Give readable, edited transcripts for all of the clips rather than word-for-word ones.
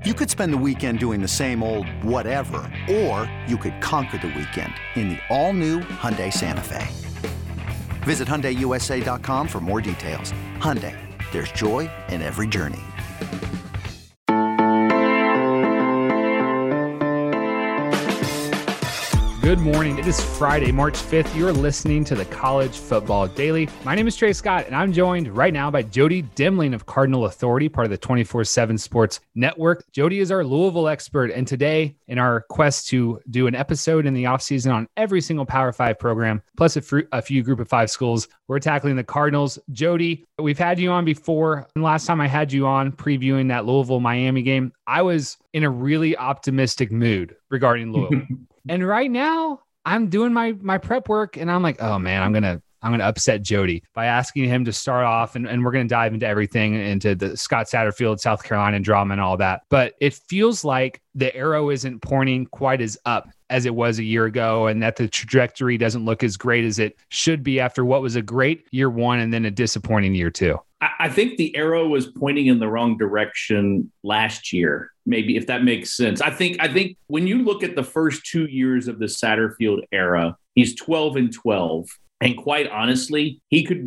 You could spend the weekend doing the same old whatever, or you could conquer the weekend in the all-new Hyundai Santa Fe. Visit HyundaiUSA.com for more details. Hyundai, there's joy in every journey. Good morning. It is Friday, March 5th. You're listening to the College Football Daily. My name is Trey Scott, and I'm joined right now by Jody Demling of Cardinal Authority, part of the 24/7 Sports Network. Jody is our Louisville expert, and today, in our quest to do an episode in the offseason on every single Power 5 program, plus a few Group of 5 schools, we're tackling the Cardinals. Jody, we've had you on before, and last time I had you on previewing that Louisville-Miami game, I was in a really optimistic mood regarding Louisville. And right now, I'm doing my prep work, and I'm like, oh man, I'm gonna upset Jody by asking him to start off, and we're gonna dive into everything, into the Scott Satterfield, South Carolina drama and all that. But it feels like the arrow isn't pointing quite as up as it was a year ago, and that the trajectory doesn't look as great as it should be after what was a great year one and then a disappointing year two. I think the arrow was pointing in the wrong direction last year, maybe, if that makes sense. I think when you look at the first 2 years of the Satterfield era, he's 12-12. And quite honestly, he could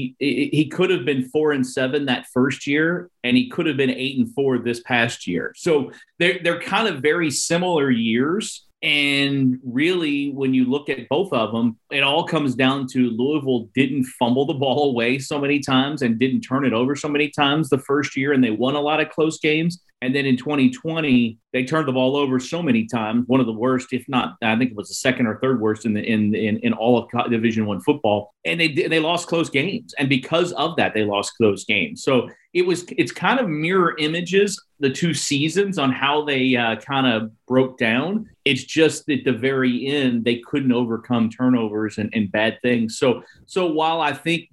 have been 4-7 that first year, and he could have been 8-4 this past year. So they're kind of very similar years. And really, when you look at both of them, it all comes down to Louisville didn't fumble the ball away so many times and didn't turn it over so many times the first year, and they won a lot of close games. And then in 2020, they turned the ball over so many times, one of the worst, if not, I think it was the second or third worst in all of Division I football. And they lost close games, and because of that, they lost close games. So it's kind of mirror images, the two seasons, on how they kind of broke down. It's just at the very end, they couldn't overcome turnovers and bad things. So while I think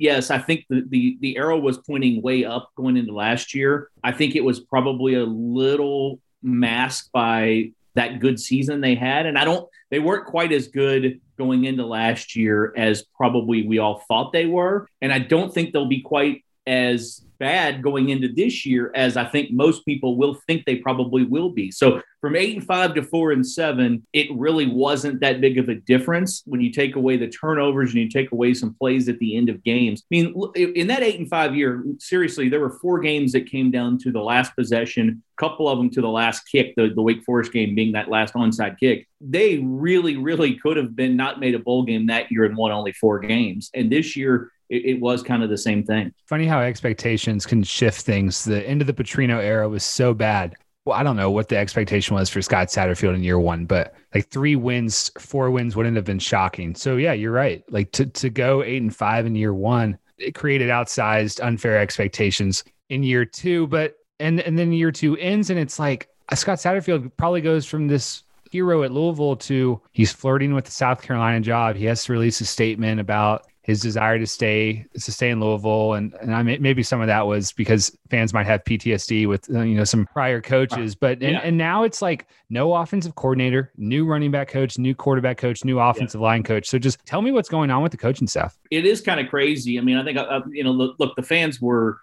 the arrow was pointing way up going into last year, I think it was probably a little masked by that good season they had. And they weren't quite as good going into last year as probably we all thought they were. And I don't think they'll be quite as bad going into this year as I think most people will think they probably will be. So from 8-5 to 4-7, it really wasn't that big of a difference when you take away the turnovers and you take away some plays at the end of games. I mean, in that 8-5 year, seriously, there were 4 games that came down to the last possession, a couple of them to the last kick, the Wake Forest game being that last onside kick. They really, really could have been not made a bowl game that year and won only 4 games. And this year, it was kind of the same thing. Funny how expectations can shift things. The end of the Petrino era was so bad. Well, I don't know what the expectation was for Scott Satterfield in year one, but like 3 wins, 4 wins wouldn't have been shocking. So yeah, you're right. Like to go 8-5 in year one, it created outsized, unfair expectations in year two. But and then year two ends, and it's like Scott Satterfield probably goes from this hero at Louisville to he's flirting with the South Carolina job. He has to release a statement about his desire to stay in Louisville. And maybe some of that was because fans might have PTSD with, some prior coaches, but and now it's like no offensive coordinator, new running back coach, new quarterback coach, new offensive line coach. So just tell me what's going on with the coaching staff. It is kind of crazy. I mean, I think, look, the fans were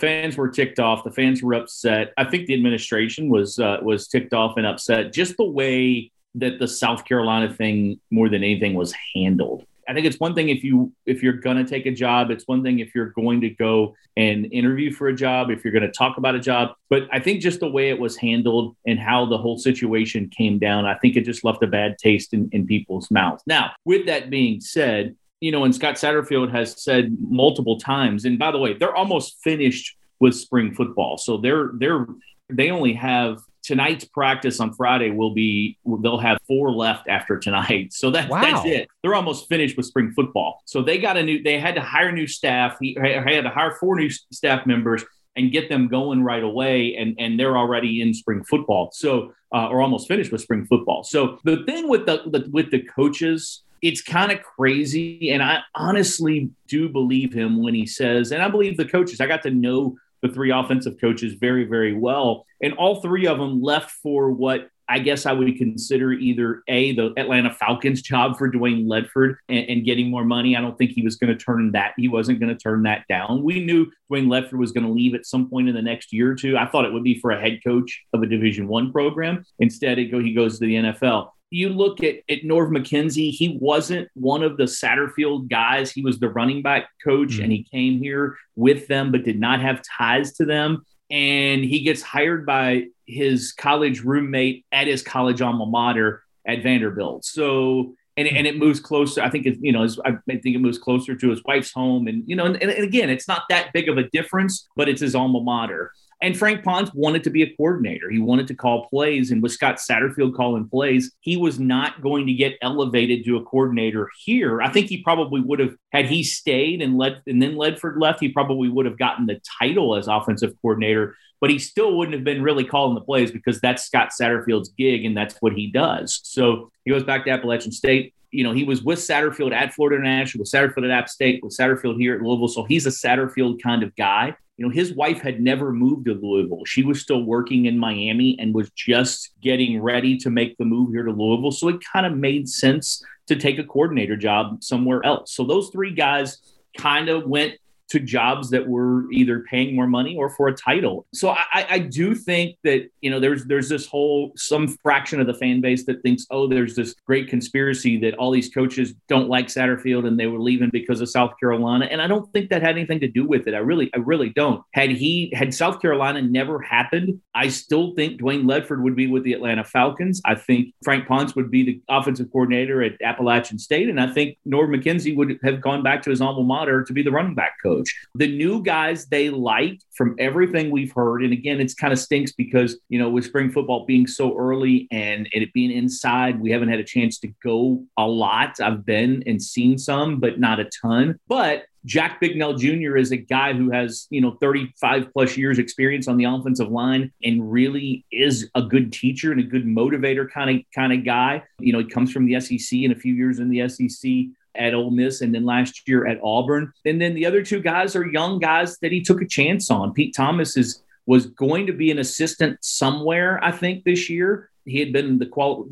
ticked off. The fans were upset. I think the administration was ticked off and upset. Just the way that the South Carolina thing, more than anything, was handled. I think it's one thing if you're going to take a job. It's one thing if you're going to go and interview for a job, if you're going to talk about a job. But I think just the way it was handled and how the whole situation came down, I think it just left a bad taste in people's mouths. Now, with that being said, and Scott Satterfield has said multiple times, and by the way, they're almost finished with spring football. So they only have tonight's practice on Friday they'll have 4 left after tonight. So that's it. They're almost finished with spring football. So they had to hire new staff. He had to hire 4 new staff members and get them going right away. And they're already in spring football. So, or almost finished with spring football. So the thing with the coaches, it's kind of crazy. And I honestly do believe him when he says, and I believe the coaches, I got to know the 3 offensive coaches very, very well. And all 3 of them left for what I guess I would consider either the Atlanta Falcons job for Dwayne Ledford and getting more money. I don't think he was going to turn that. He wasn't going to turn that down. We knew Dwayne Ledford was going to leave at some point in the next year or two. I thought it would be for a head coach of a Division I program. Instead, he goes to the NFL. You look at Norv McKenzie, he wasn't one of the Satterfield guys. He was the running back coach, and he came here with them but did not have ties to them. And he gets hired by his college roommate at his college alma mater at Vanderbilt. So, and it moves closer. I think I think it moves closer to his wife's home. And, and again, it's not that big of a difference, but it's his alma mater. And Frank Ponce wanted to be a coordinator. He wanted to call plays. And with Scott Satterfield calling plays, he was not going to get elevated to a coordinator here. I think he probably would have, had he stayed and then Ledford left, he probably would have gotten the title as offensive coordinator, but he still wouldn't have been really calling the plays because that's Scott Satterfield's gig and that's what he does. So he goes back to Appalachian State. He was with Satterfield at Florida International, with Satterfield at App State, with Satterfield here at Louisville. So he's a Satterfield kind of guy. His wife had never moved to Louisville. She was still working in Miami and was just getting ready to make the move here to Louisville. So it kind of made sense to take a coordinator job somewhere else. So those three guys kind of went to jobs that were either paying more money or for a title. So I do think that, there's this some fraction of the fan base that thinks, there's this great conspiracy that all these coaches don't like Satterfield and they were leaving because of South Carolina. And I don't think that had anything to do with it. I really don't. Had South Carolina never happened, I still think Dwayne Ledford would be with the Atlanta Falcons. I think Frank Ponce would be the offensive coordinator at Appalachian State. And I think Norv McKenzie would have gone back to his alma mater to be the running back coach. The new guys they like, from everything we've heard, and again, it's kind of stinks because, with spring football being so early and it being inside, we haven't had a chance to go a lot. I've been and seen some, but not a ton. But Jack Bignell Jr. is a guy who has, 35 plus years experience on the offensive line and really is a good teacher and a good motivator kind of guy. He comes from the SEC and a few years in the SEC at Ole Miss and then last year at Auburn. And then the other two guys are young guys that he took a chance on. Pete Thomas was going to be an assistant somewhere, I think, this year. He had been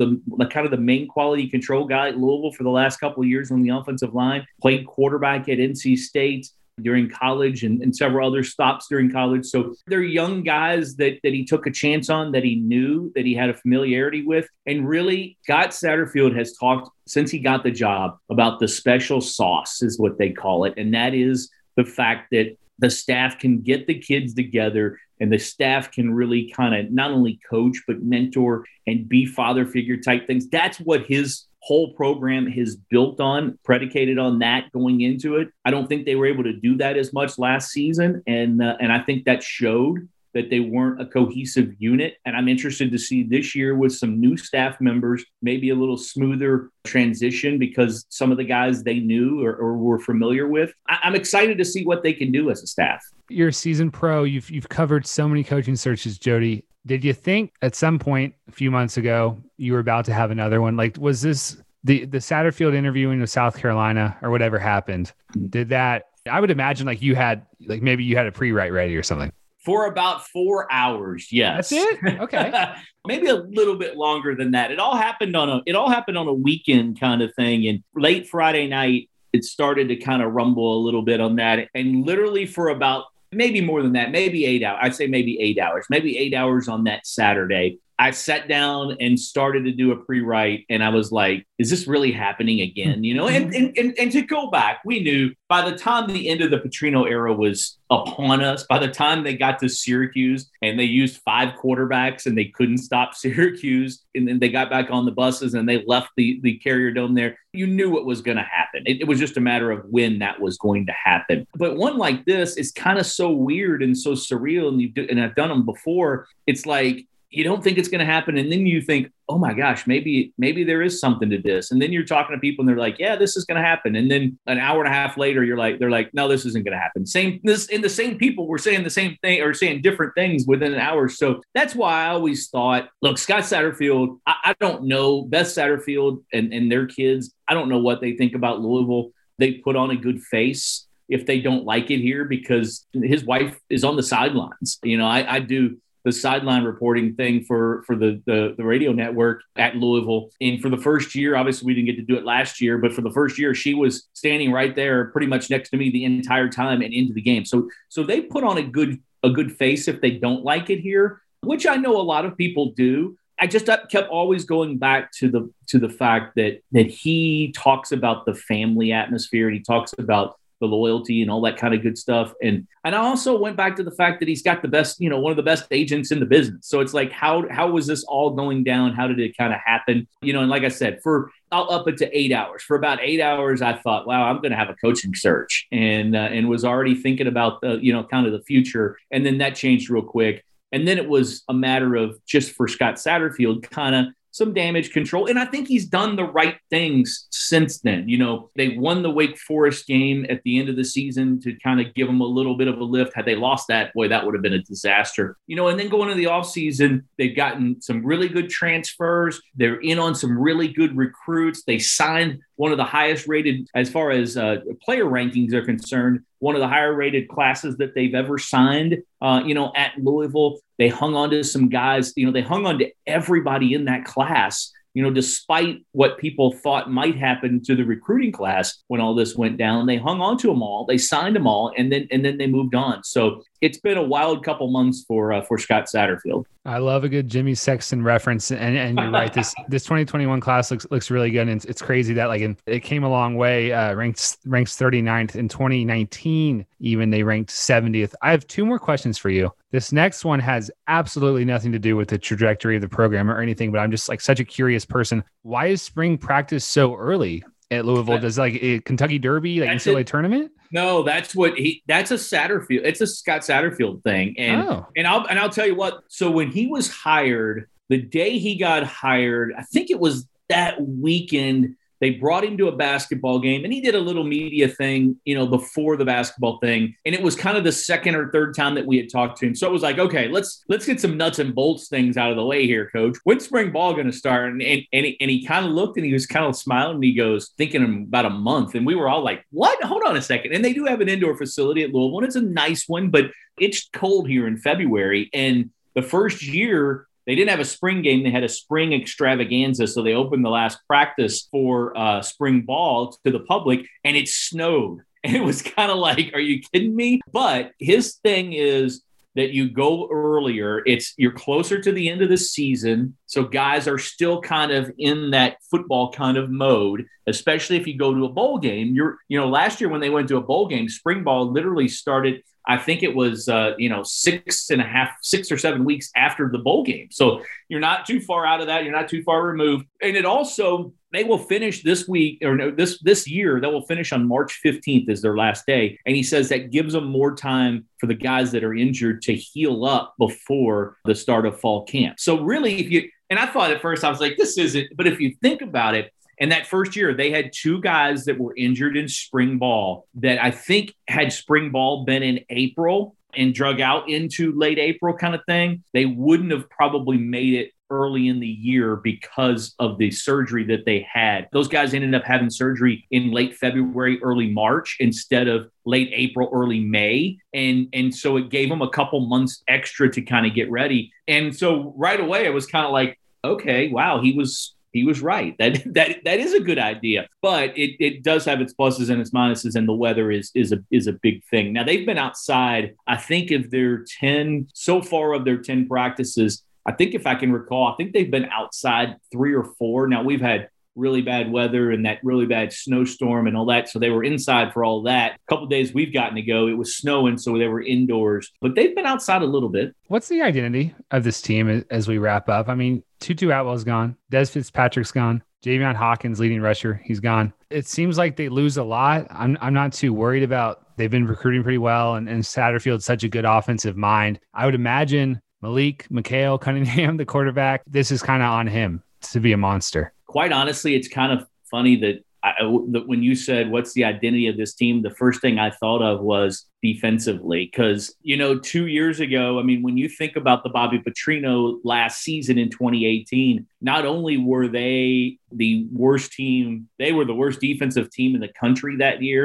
the main quality control guy at Louisville for the last couple of years on the offensive line, played quarterback at NC State during college and several other stops during college. So they're young guys that he took a chance on, that he knew, that he had a familiarity with. And really, Scott Satterfield has talked since he got the job about the special sauce is what they call it. And that is the fact that the staff can get the kids together and the staff can really kind of not only coach, but mentor and be father figure type things. That's what his whole program is built on, predicated on that going into it. I don't think they were able to do that as much last season. And I think that showed that they weren't a cohesive unit. And I'm interested to see this year with some new staff members, maybe a little smoother transition because some of the guys they knew or were familiar with. I'm excited to see what they can do as a staff. You're a seasoned pro. You've covered so many coaching searches, Jody. Did you think at some point a few months ago you were about to have another one? Like, was this the Satterfield interviewing with South Carolina or whatever happened? Did that? I would imagine maybe you had a pre-write ready or something. For about 4 hours, yes. That's it? Okay. Maybe a little bit longer than that. It all happened on a weekend kind of thing. And late Friday night, it started to kind of rumble a little bit on that. And literally for about maybe more than that, maybe 8 hours. I'd say maybe 8 hours, maybe 8 hours on that Saturday. I sat down and started to do a pre-write, and I was like, is this really happening again? And to go back, we knew by the time the end of the Petrino era was upon us, by the time they got to Syracuse and they used 5 quarterbacks and they couldn't stop Syracuse, and then they got back on the buses and they left the Carrier Dome there, you knew what was going to happen. It was just a matter of when that was going to happen. But one like this is kind of so weird and so surreal, and I've done them before. It's like, you don't think it's going to happen. And then you think, oh my gosh, maybe there is something to this. And then you're talking to people and they're like, yeah, this is going to happen. And then an hour and a half later, they're like, no, this isn't going to happen. The same people were saying the same thing or saying different things within an hour. So that's why I always thought, look, Scott Satterfield, I don't know, Beth Satterfield and their kids, I don't know what they think about Louisville. They put on a good face if they don't like it here because his wife is on the sidelines. I do the sideline reporting thing for the radio network at Louisville. And for the first year, obviously we didn't get to do it last year, but for the first year, she was standing right there pretty much next to me the entire time and into the game. So they put on a good face if they don't like it here, which I know a lot of people do. I just kept always going back to the fact that he talks about the family atmosphere, and he talks about the loyalty and all that kind of good stuff. And I also went back to the fact that he's got the best, one of the best agents in the business. So it's like, how was this all going down? How did it kind of happen? And like I said, I'll up it to 8 hours. For about 8 hours, I thought, wow, I'm going to have a coaching search, and was already thinking about the, kind of the future. And then that changed real quick. And then it was a matter of just for Scott Satterfield, kind of some damage control. And I think he's done the right things since then. They won the Wake Forest game at the end of the season to kind of give them a little bit of a lift. Had they lost that, boy, that would have been a disaster. And then going into the offseason, they've gotten some really good transfers. They're in on some really good recruits. They signed one of the highest rated, as far as player rankings are concerned, one of the higher rated classes that they've ever signed, at Louisville. They hung on to some guys, they hung on to everybody in that class, despite what people thought might happen to the recruiting class when all this went down. They hung on to them all. They signed them all, and then they moved on. So it's been a wild couple months for Scott Satterfield. I love a good Jimmy Sexton reference, and you're right. This 2021 class looks really good, and it's crazy that it came a long way. Ranks 39th in 2019. Even they ranked 70th. I have two more questions for you. This next one has absolutely nothing to do with the trajectory of the program or anything, but I'm just such a curious person. Why is spring practice so early at Louisville? Does a Kentucky Derby, NCAA tournament? No, that's a Satterfield. It's a Scott Satterfield thing. And I'll tell you what. So when he was hired, the day he got hired, I think it was that weekend, they brought him to a basketball game, and he did a little media thing, before the basketball thing. And it was kind of the second or third time that we had talked to him. So it was like, okay, let's get some nuts and bolts things out of the way here, coach. When's spring ball going to start? And he kind of looked, and he was kind of smiling, and he goes, thinking about a month. And we were all like, what? Hold on a second. And they do have an indoor facility at Louisville, and it's a nice one, but it's cold here in February. And the first year, they didn't have a spring game. They had a spring extravaganza. So they opened the last practice for spring ball to the public, and it snowed. And it was kind of like, are you kidding me? But his thing is that you go earlier. You're closer to the end of the season. So guys are still kind of in that football kind of mode, especially if you go to a bowl game. Last year when they went to a bowl game, spring ball literally started, I think it was, 6 or 7 weeks after the bowl game. So you're not too far out of that. You're not too far removed. And it also, they will finish this week, or no, this year, they will finish on March 15th is their last day. And he says that gives them more time for the guys that are injured to heal up before the start of fall camp. So really, and I thought at first, I was like, this isn't, but if you think about it, and that first year, they had two guys that were injured in spring ball that I think had spring ball been in April and drug out into late April kind of thing, they wouldn't have probably made it early in the year because of the surgery that they had. Those guys ended up having surgery in late February, early March instead of late April, early May. And so it gave them a couple months extra to kind of get ready. And so right away, it was kind of like, okay, wow, he was right. That is a good idea, but it does have its pluses and its minuses, and the weather is a big thing. Now they've been outside, I think of their 10 practices. I think if I can recall, I think they've been outside 3 or 4. Now we've had really bad weather and that really bad snowstorm and all that. So they were inside for all that. A couple of days we've gotten to go. It was snowing, so they were indoors, but they've been outside a little bit. What's the identity of this team as we wrap up? I mean, Tutu Atwell's gone. Des Fitzpatrick's gone. Javion Hawkins, leading rusher, he's gone. It seems like they lose a lot. I'm not too worried about, they've been recruiting pretty well, and Satterfield's such a good offensive mind. I would imagine Malik, Mikhail Cunningham, the quarterback, this is kind of on him to be a monster. Quite honestly, it's kind of funny that when you said, what's the identity of this team, the first thing I thought of was defensively. Because, 2 years ago, I mean, when you think about the Bobby Petrino last season in 2018, not only were they the worst team, they were the worst defensive team in the country that year.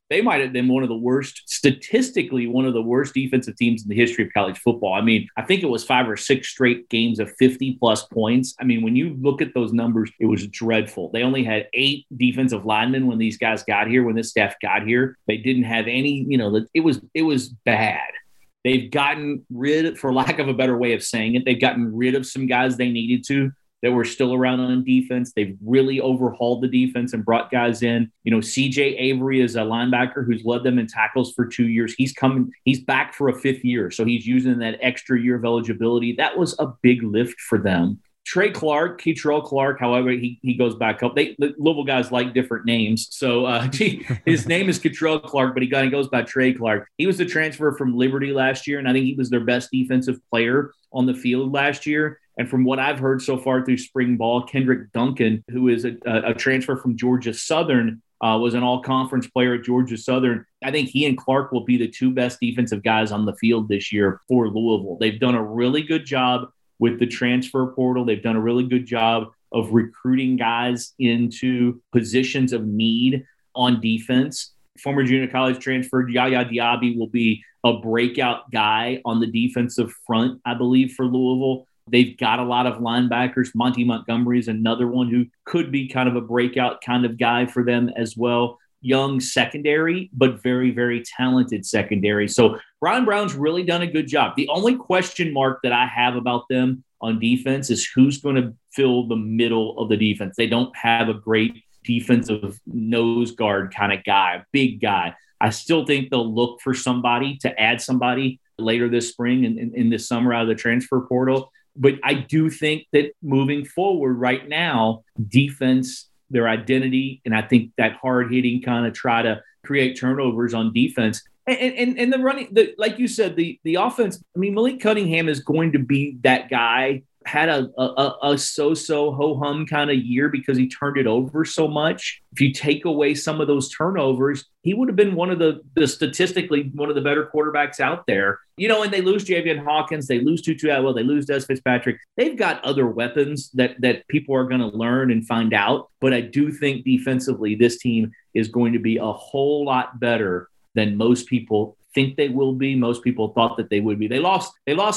they might have been statistically one of the worst defensive teams in the history of college football. I mean, I think it was 5 or 6 straight games of 50-plus points. I mean, when you look at those numbers, it was dreadful. They only had 8 defensive linemen when these guys got here, when this staff got here. They didn't have any, it was bad. They've gotten rid, for lack of a better way of saying it, they've gotten rid of some guys they needed to that were still around on defense. They've really overhauled the defense and brought guys in. CJ Avery is a linebacker who's led them in tackles for 2 years. He's back for a 5th year, so he's using that extra year of eligibility. That was a big lift for them. Keitrell Clark, however, he goes back up. The Louisville guys like different names. So his name is Keitrell Clark, but he goes by Trey Clark. He was the transfer from Liberty last year, and I think he was their best defensive player on the field last year. And from what I've heard so far through spring ball, Kendrick Duncan, who is a transfer from Georgia Southern, was an all-conference player at Georgia Southern. I think he and Clark will be the 2 best defensive guys on the field this year for Louisville. They've done a really good job with the transfer portal. They've done a really good job of recruiting guys into positions of need on defense. Former junior college transfer Yaya Diaby will be a breakout guy on the defensive front, I believe, for Louisville. They've got a lot of linebackers. Monty Montgomery is another one who could be kind of a breakout kind of guy for them as well. Young secondary, but very, very talented secondary. So Brian Brown's really done a good job. The only question mark that I have about them on defense is who's going to fill the middle of the defense. They don't have a great defensive nose guard kind of guy, big guy. I still think they'll look for somebody to add somebody later this spring and in this summer out of the transfer portal. But I do think that moving forward right now, defense, their identity, and I think that hard-hitting kind of try to create turnovers on defense. And the running, like you said, the offense, I mean, Malik Cunningham is going to be that guy. Had a so-so ho-hum kind of year because he turned it over so much. If you take away some of those turnovers, he would have been one of the statistically one of the better quarterbacks out there. And they lose Javian Hawkins, they lose Tutu Atwell, they lose Des Fitzpatrick. They've got other weapons that people are going to learn and find out. But I do think defensively, this team is going to be a whole lot better than most people think they will be. Most people thought that they would be. They lost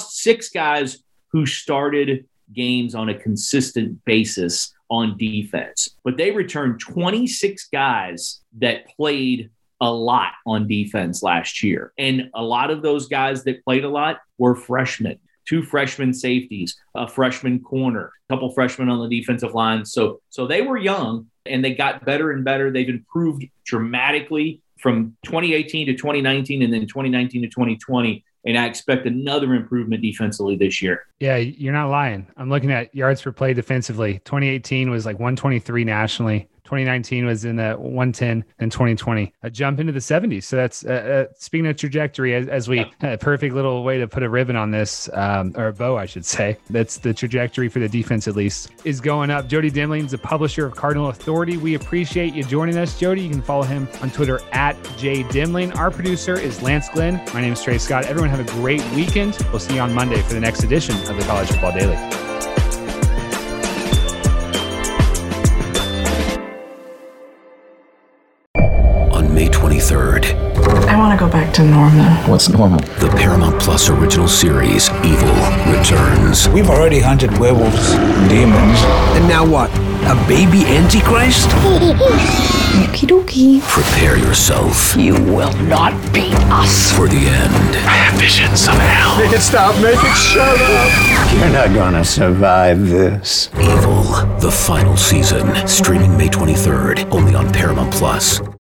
6 guys who started games on a consistent basis on defense. But they returned 26 guys that played a lot on defense last year. And a lot of those guys that played a lot were freshmen. 2 freshman safeties, a freshman corner, a couple freshmen on the defensive line. So they were young, and they got better and better. They've improved dramatically from 2018 to 2019 and then 2019 to 2020. And I expect another improvement defensively this year. Yeah, you're not lying. I'm looking at yards per play defensively. 2018 was like 123 nationally. 2019 was in the 110, and 2020 a jump into the 70s. So that's speaking of trajectory, as we a perfect little way to put a ribbon on this, or a bow, I should say. That's the trajectory for the defense, at least, is going up. Jody Demling is the publisher of Cardinal Authority. We appreciate you joining us, Jody. You can follow him on Twitter at @JDemling. Our producer is Lance Glenn. My name is Trey Scott. Everyone have a great weekend. We'll see you on Monday for the next edition of the College Football Daily. May 23rd. I want to go back to normal. What's normal? The Paramount Plus original series, Evil, returns. We've already hunted werewolves, demons. And now what? A baby Antichrist? Okie dokie. Prepare yourself. You will not beat us. For the end. I have visions of hell. Make it stop, make it shut up. You're not gonna survive this. Evil, the final season. Streaming May 23rd, only on Paramount Plus.